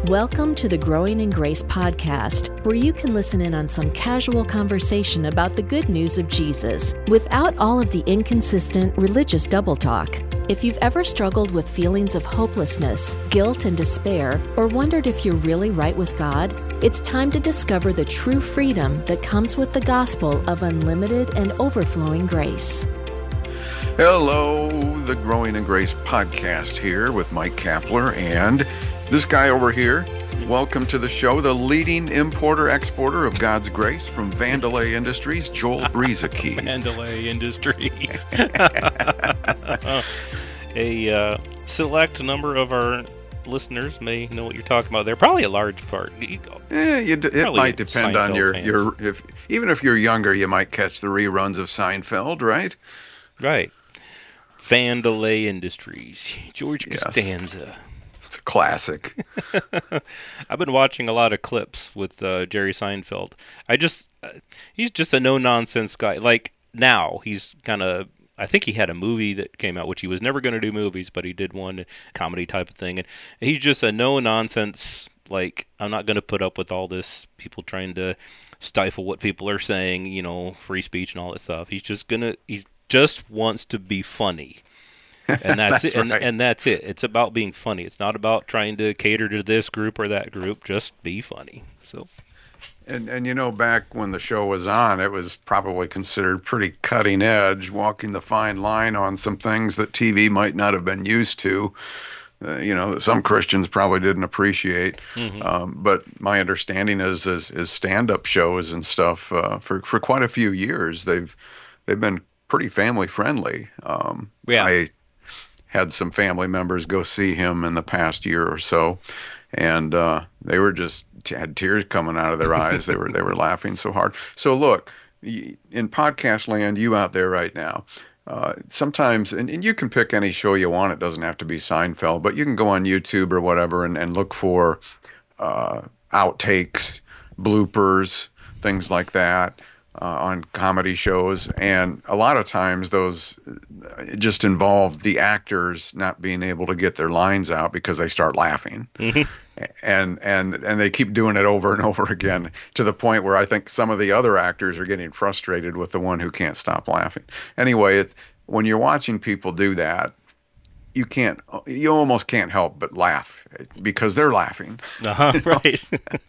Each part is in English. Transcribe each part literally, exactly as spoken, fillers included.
Welcome to the Growing in Grace podcast, where you can listen in on some casual conversation about the good news of Jesus without all of the inconsistent religious double talk. If you've ever struggled with feelings of hopelessness, guilt, and despair, or wondered if you're really right with God, it's time to discover the true freedom that comes with the gospel of unlimited and overflowing grace. Hello, the Growing in Grace podcast here with Mike Kapler and this guy over here. Welcome to the show, the leading importer-exporter of God's grace from Vandelay Industries, Joel Brueseke. Vandelay Industries. A uh, select number of our listeners may know what you're talking about. They're probably a large part. Yeah, you d- it might depend Seinfeld on your, your if even if you're younger, you might catch the reruns of Seinfeld, right? Right. Vandelay Industries, George Yes. Costanza. It's a classic. I've been watching a lot of clips with uh, Jerry Seinfeld. I just, uh, he's just a no-nonsense guy. Like, now, he's kind of, I think he had a movie that came out, which he was never going to do movies, but he did one, comedy type of thing. And he's just a no-nonsense, like, I'm not going to put up with all this, people trying to stifle what people are saying, you know, free speech and all that stuff. He's just going to, he just wants to be funny. And that's, that's it. And, right. and that's it. It's about being funny. It's not about trying to cater to this group or that group. Just be funny. So, And and you know, back when the show was on, it was probably considered pretty cutting edge, walking the fine line on some things that T V might not have been used to. Uh, you know, that some Christians probably didn't appreciate. mm-hmm. Um, but my understanding is, is, is stand-up shows and stuff uh, for for quite a few years, they've they've been pretty family friendly. Um, Yeah. I had some family members go see him in the past year or so, and uh, they were just had tears coming out of their eyes. They were they were laughing so hard. So look, in podcast land, you out there right now, uh, sometimes, and, and you can pick any show you want. It doesn't have to be Seinfeld, but you can go on YouTube or whatever and, and look for uh, outtakes, bloopers, things like that. Uh, on comedy shows, and a lot of times those just involve the actors not being able to get their lines out because they start laughing. Mm-hmm. and and and they keep doing it over and over again to the point where I think some of the other actors are getting frustrated with the one who can't stop laughing. Anyway, it, when you're watching people do that, you can't, you almost can't help but laugh because they're laughing. Uh-huh, right.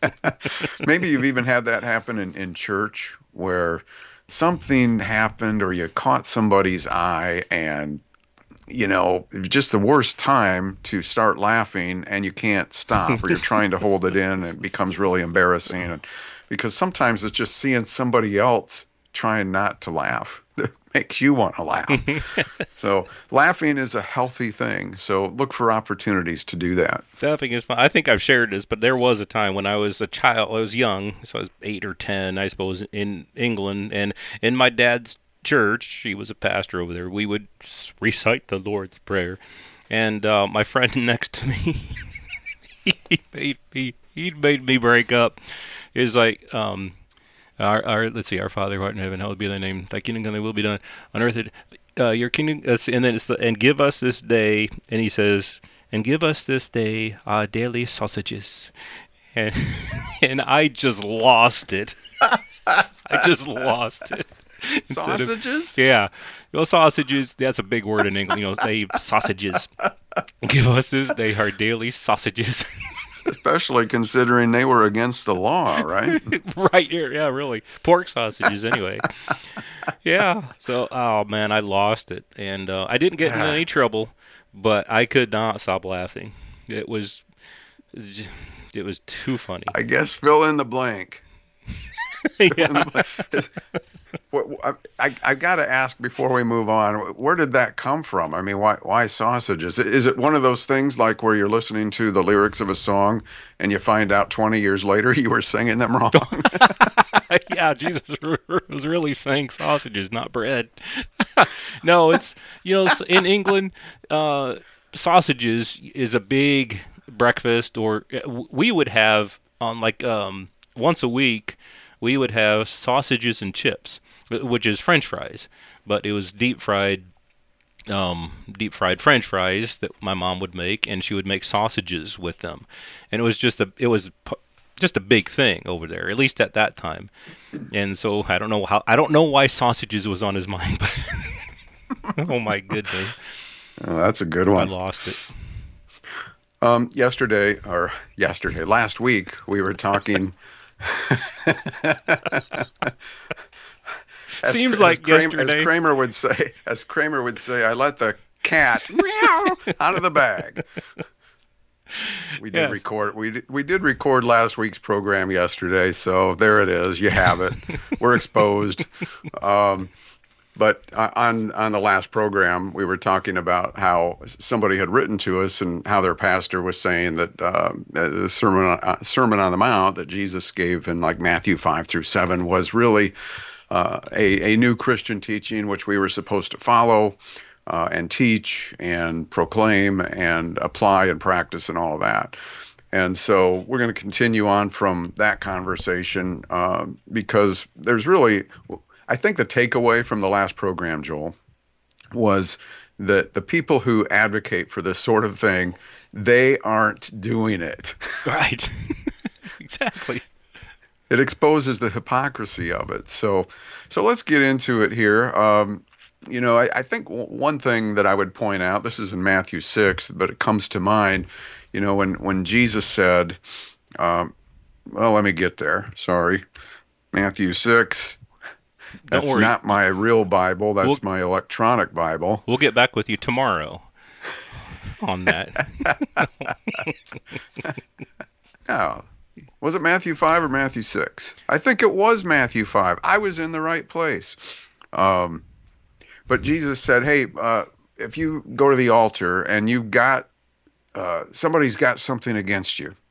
Maybe you've even had that happen in, in church where something happened or you caught somebody's eye and, you know, it was just the worst time to start laughing and you can't stop, or you're trying to hold it in and it becomes really embarrassing. And because sometimes it's just seeing somebody else trying not to laugh that makes you want to laugh. So laughing is a healthy thing. So look for opportunities to do that. Laughing is fun. I think I've shared this, but there was a time when I was a child. I was young, so I was eight or ten, I suppose, in England. And in my dad's church, he was a pastor over there, we would recite the Lord's Prayer. And uh, my friend next to me, he made me, he made me break up. It was like... um Our, our, let's see, our Father who art in heaven, hallowed be thy name. Thy kingdom come, thy will be done on earth. Uh, your kingdom, uh, and then it's the, and give us this day. And he says, and give us this day our daily sausages. And and I just lost it. I just lost it. Instead Sausages? Of, yeah, well, sausages. That's a big word in English. You know, they sausages. Give us this day our daily sausages. Especially considering they were against the law, right? Right here, yeah, really. Pork sausages, anyway. Yeah. So, oh man, I lost it, and uh, I didn't get in any trouble, but I could not stop laughing. It was, it was too funny. I guess fill in the blank. Yeah. I, I, I got to ask before we move on, where did that come from? I mean, why why sausages? Is it one of those things like where you're listening to the lyrics of a song and you find out twenty years later you were singing them wrong? Yeah, Jesus was really saying sausages, not bread. No, it's, you know, in England, uh, sausages is a big breakfast, or we would have on like um, once a week, we would have sausages and chips, which is French fries, but it was deep fried um, deep fried French fries that my mom would make, and she would make sausages with them, and it was just a it was just a big thing over there, at least at that time. And so I don't know how I don't know why sausages was on his mind, but oh my goodness, oh, that's a good one. I lost it. Um, yesterday or yesterday, last week we were talking. As, Seems as like Kramer, yesterday. As Kramer would say, as Kramer would say, I let the cat meow out of the bag. We did Yes. record. We did, we did record last week's program yesterday, so there it is. You have it. We're exposed. Um, but on on the last program, we were talking about how somebody had written to us and how their pastor was saying that uh, the sermon uh, Sermon on the Mount that Jesus gave in like Matthew five through seven was really Uh, a, a new Christian teaching, which we were supposed to follow uh, and teach and proclaim and apply and practice and all of that. And so we're going to continue on from that conversation uh, because there's really, I think the takeaway from the last program, Joel, was that the people who advocate for this sort of thing, they aren't doing it. Right. Exactly. It exposes the hypocrisy of it. So, so let's get into it here. Um, you know, I, I think w- one thing that I would point out, this is in Matthew six, but it comes to mind, you know, when, when Jesus said, um, well, let me get there. Sorry. Matthew six. Don't That's worry. not my real Bible. That's We'll- my electronic Bible. We'll get back with you tomorrow on that. Oh. Was it Matthew five or Matthew six? I think it was Matthew five. I was in the right place. Um, but Jesus said, hey, uh, if you go to the altar and you've got, uh, somebody's got something against you,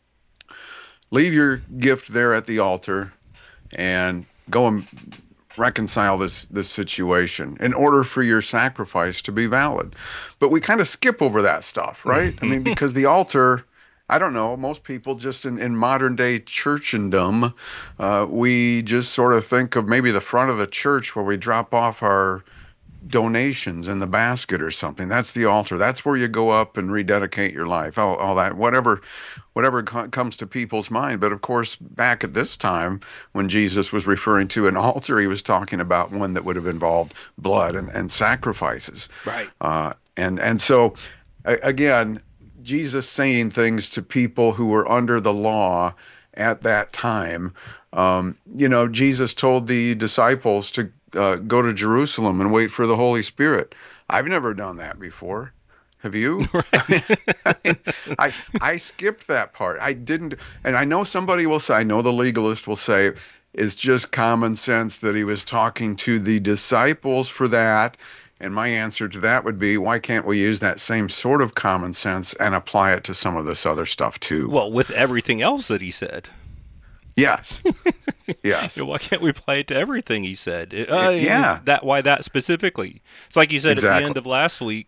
leave your gift there at the altar and go and reconcile this, this situation in order for your sacrifice to be valid. But we kind of skip over that stuff, right? I mean, because the altar... I don't know, most people just in, in modern day churchendom, uh, we just sort of think of maybe the front of the church where we drop off our donations in the basket or something. That's the altar. That's where you go up and rededicate your life, all, all that, whatever whatever co- comes to people's mind. But of course, back at this time, when Jesus was referring to an altar, he was talking about one that would have involved blood and, and sacrifices. Right. Uh, and, and so, a- again, Jesus saying things to people who were under the law at that time. Um, you know, Jesus told the disciples to uh, go to Jerusalem and wait for the Holy Spirit. I've never done that before. Have you? Right. I, mean, I I skipped that part. I didn't, and I know somebody will say, I know the legalist will say, it's just common sense that he was talking to the disciples for that. And my answer to that would be, why can't we use that same sort of common sense and apply it to some of this other stuff too? Well, with everything else that he said. Yes. Yes. Why can't we apply it to everything he said? Uh, Yeah. That why that specifically? It's like you said at Exactly. the end of last week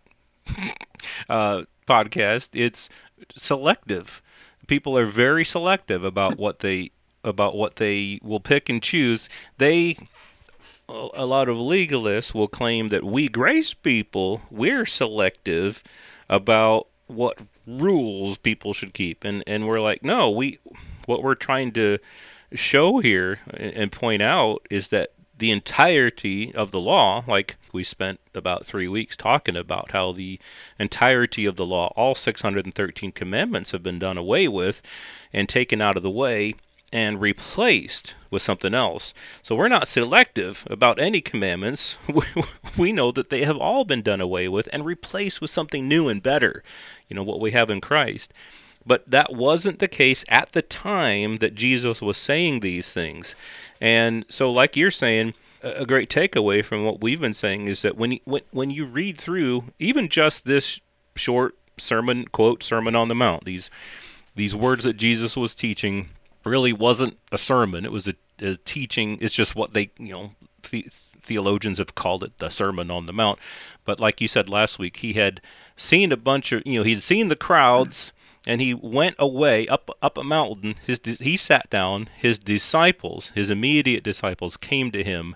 uh, podcast. It's selective. People are very selective about what they about what they will pick and choose. They. A lot of legalists will claim that we grace people, we're selective about what rules people should keep. And, and we're like, no, we, what we're trying to show here and point out is that the entirety of the law, like we spent about three weeks talking about how the entirety of the law, all six hundred thirteen commandments have been done away with and taken out of the way and replaced with something else. So we're not selective about any commandments. We know that they have all been done away with and replaced with something new and better, you know, what we have in Christ. But that wasn't the case at the time that Jesus was saying these things. And so like you're saying, a great takeaway from what we've been saying is that when you, when, when you read through even just this short sermon, quote, Sermon on the Mount, these these words that Jesus was teaching really wasn't a sermon. It was a, a teaching. It's just what they, you know, the, theologians have called it the Sermon on the Mount. But like you said last week, he had seen a bunch of, you know, he'd seen the crowds, and he went away up up a mountain. His he sat down. His disciples, his immediate disciples, came to him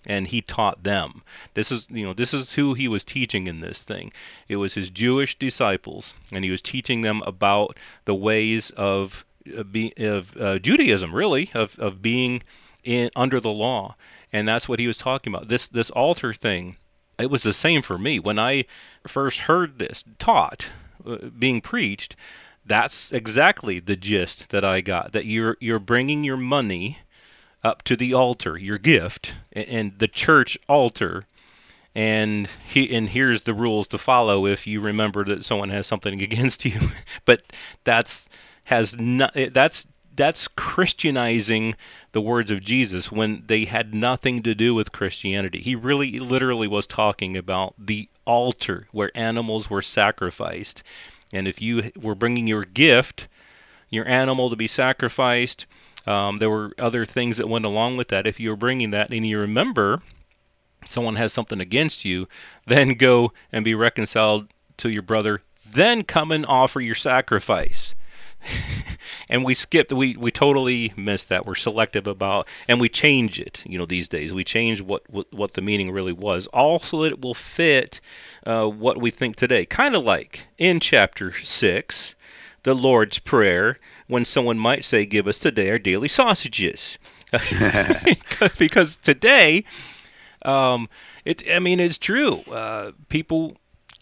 and he taught them. This is, you know, this is who he was teaching in this thing. It was his Jewish disciples, and he was teaching them about the ways of uh, be, of uh, Judaism, really, of of being in under the law, and that's what he was talking about. This this altar thing, it was the same for me when I first heard this taught, uh, being preached. That's exactly the gist that I got. That you're you're bringing your money up to the altar, your gift, and the church altar, and he and here's the rules to follow if you remember that someone has something against you. But that's has not that's that's Christianizing the words of Jesus when they had nothing to do with Christianity. He really literally was talking about the altar where animals were sacrificed, and if you were bringing your gift, your animal to be sacrificed. Um, there were other things that went along with that. If you were bringing that and you remember someone has something against you, then go and be reconciled to your brother. Then come and offer your sacrifice. And we skipped, we, we totally missed that. We're selective about, and we change it, you know, these days. We change what, what, what the meaning really was, also that it will fit uh, what we think today. Kind of like in chapter six, the Lord's Prayer, when someone might say, give us today our daily sausages. Because today, um, it, I mean, it's true. Uh, people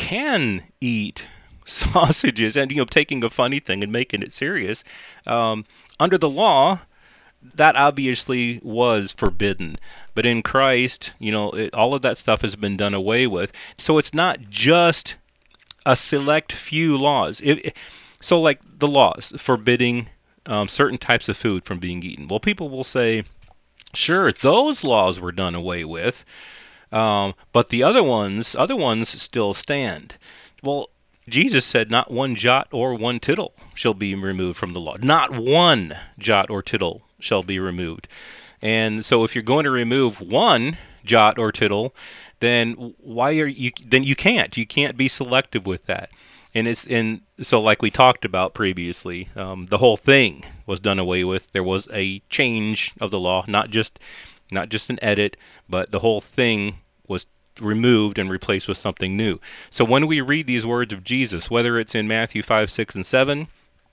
can eat sausages, and, you know, taking a funny thing and making it serious. Um, under the law, that obviously was forbidden. But in Christ, you know, it, all of that stuff has been done away with. So it's not just a select few laws. It, it, So like the laws forbidding um, certain types of food from being eaten. Well, people will say, sure, those laws were done away with, um, but the other ones, other ones still stand. Well, Jesus said not one jot or one tittle shall be removed from the law. Not one jot or tittle shall be removed. And so if you're going to remove one jot or tittle, then why are you, then you can't. You can't be selective with that. And it's in so like we talked about previously, um, the whole thing was done away with. There was a change of the law, not just not just an edit, but the whole thing was removed and replaced with something new. So when we read these words of Jesus, whether it's in Matthew five, six, and seven,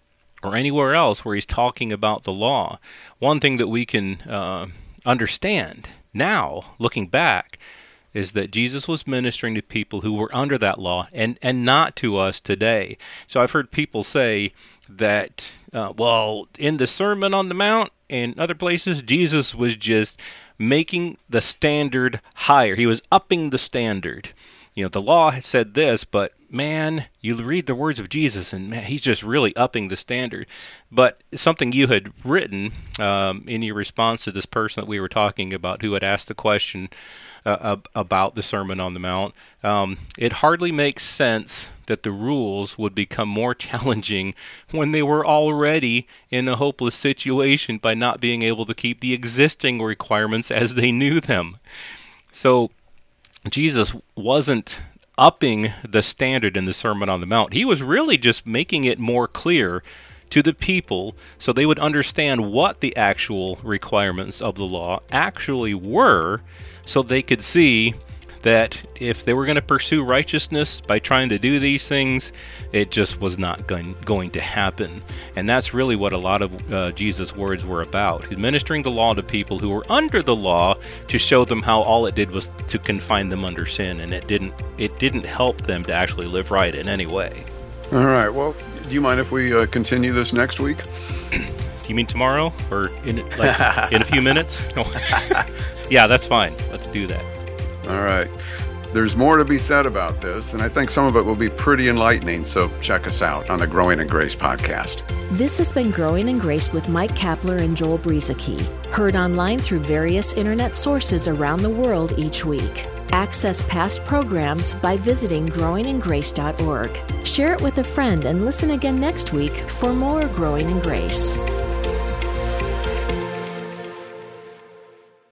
or anywhere else where he's talking about the law, one thing that we can uh, understand now, looking back, is that Jesus was ministering to people who were under that law and, and not to us today. So I've heard people say that, uh, well, in the Sermon on the Mount and other places, Jesus was just making the standard higher. He was upping the standard. You know, the law said this, but man, you read the words of Jesus and man, he's just really upping the standard. But something you had written um, in your response to this person that we were talking about who had asked the question uh, about the Sermon on the Mount, um, it hardly makes sense that the rules would become more challenging when they were already in a hopeless situation by not being able to keep the existing requirements as they knew them. So Jesus wasn't upping the standard in the Sermon on the Mount. He was really just making it more clear to the people so they would understand what the actual requirements of the law actually were, so they could see that if they were going to pursue righteousness by trying to do these things, it just was not going, going to happen. And that's really what a lot of uh, Jesus' words were about. Administering the law to people who were under the law to show them how all it did was to confine them under sin, and it didn't it didn't help them to actually live right in any way. All right. Well, do you mind if we uh, continue this next week? Do you mean tomorrow or in like in a few minutes? Yeah, that's fine. Let's do that. All right. There's more to be said about this, and I think some of it will be pretty enlightening, so check us out on the Growing in Grace podcast. This has been Growing in Grace with Mike Kapler and Joel Brueseke, heard online through various internet sources around the world each week. Access past programs by visiting growing in grace dot org. Share it with a friend and listen again next week for more Growing in Grace.